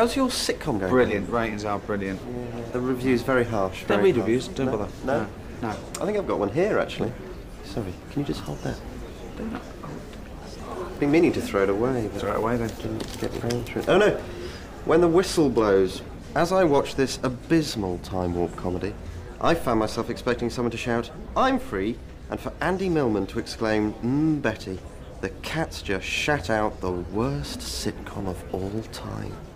How's your sitcom going? Brilliant. Ratings are brilliant. Yeah, the review's very harsh. Don't very read harsh. reviews. Don't No? bother. No? No. I think I've got one here, actually. Sorry, can you just hold that? Been meaning to throw it away, but Throw it away then. didn't get round to it. Oh no! When the whistle blows. As I watched this abysmal time warp comedy, I found myself expecting someone to shout, "I'm free," and for Andy Millman to exclaim, Betty, the cat's just shat out the worst sitcom of all time."